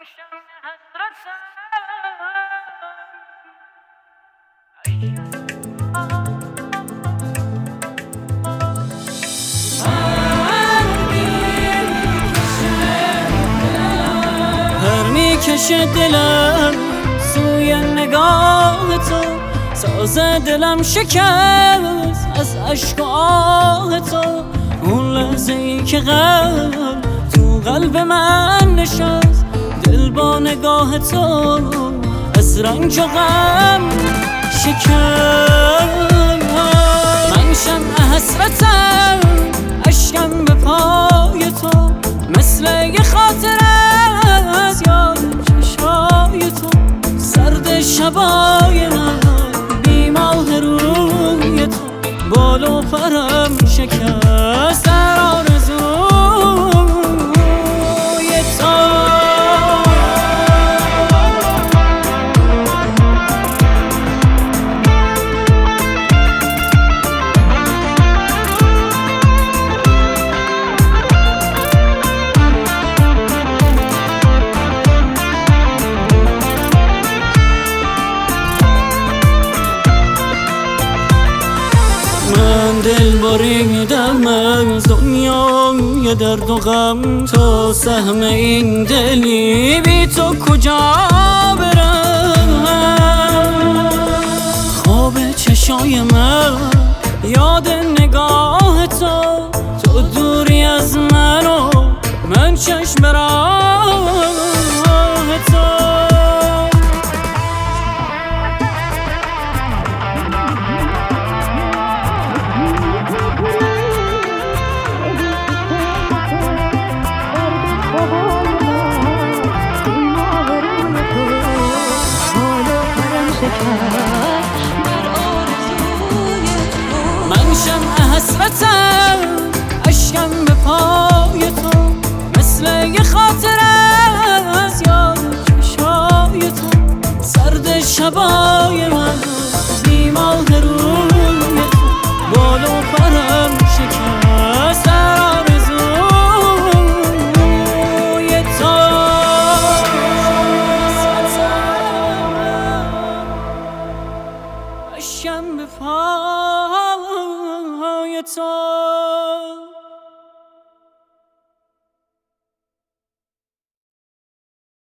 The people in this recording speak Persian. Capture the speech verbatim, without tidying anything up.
پر میکشه دلم سوی نگاه تو، ساز دلم شکست از عشق و آه تو. اون لحظه ای که قلب تو قلب من نشست، دل با نگاه تو از رنج و غم شکست. من شمع حسرتم، اشکم به پای تو، مثل یه خاطره از یاد چشای تو. سرد شبای من بی ماه روی تو، بال و پرم شکست در آرزوی تو. من دل بریدم از دنیای درد و غم، تو سهم این دلی بی تو کجا برم؟ خواب چشای من یاد نگاه تو، تو دوری از من و من چشم راه تو. من شمع حسرتم، اشکم به پای تو، مثل یه خاطره از یاد چشای تو. سرد شبای من بی ماه روی تو، بال و پرم شکست در آرزوی تو. اشکم به پای تو.